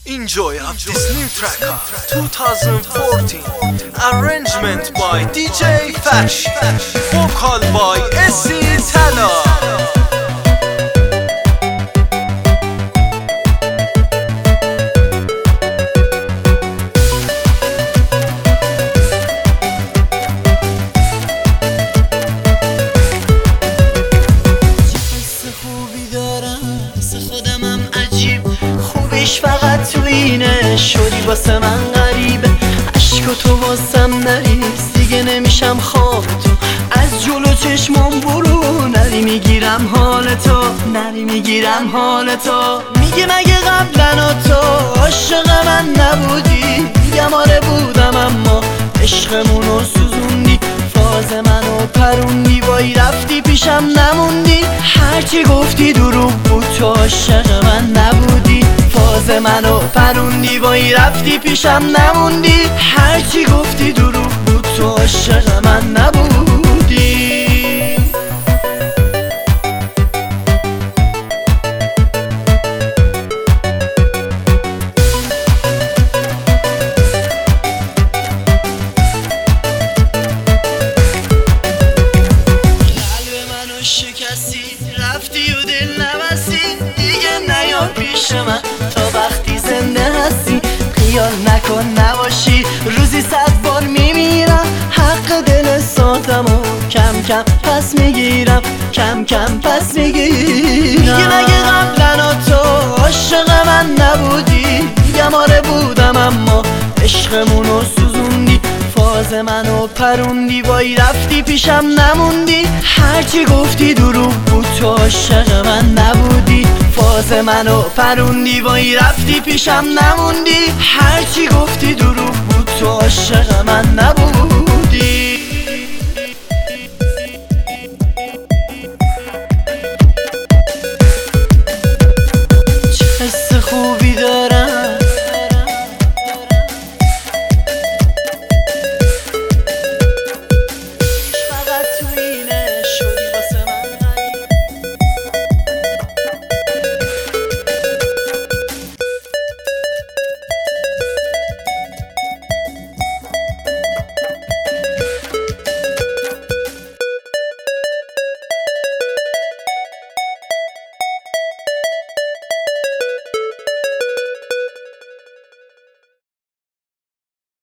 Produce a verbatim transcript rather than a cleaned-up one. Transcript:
Enjoy of this new track of twenty fourteen. Arrangement by D J Fash, vocal by S C Tala. فقط تو اینه شدی واسه من غریبه، عشق تو واسم نریز دیگه نمیشم خواب تو، از جلو چشمم برو نری میگیرم حال تو، نری میگیرم حال تو. میگه مگه قبلا تو عاشق من نبودی؟ میگم آره بودم اما عشقمونو سوزوندی، فاز منو پروندی، وای رفتی پیشم نموندی، هرچی گفتی دروغ بود تو عاشق من نبودی، فاز منو پروندی، وای رفتی پیشم نموندی، هرچی گفتی دروغ بود تو عاشق من نبودی. شکستی رفتی و دل نبستی، دیگه نیا پیش من تا وقتی زنده هستی، خیال نکن نباشی روزی صد بار میمیرم، حق دل سادم و کم کم پس میگیرم، کم کم پس میگیرم. میگه مگه قبلا تو عاشق من نبودی؟ میگم آره بودم اما عشقمونو سوزوندی، فاز منو پروندی، وای رفتی پیشم نموندی، هرچی گفتی دروغ بود تو عاشق من نبودی، فاز منو پروندی، وای رفتی پیشم نموندی، هرچی گفتی دروغ بود تو عاشق من نبودی.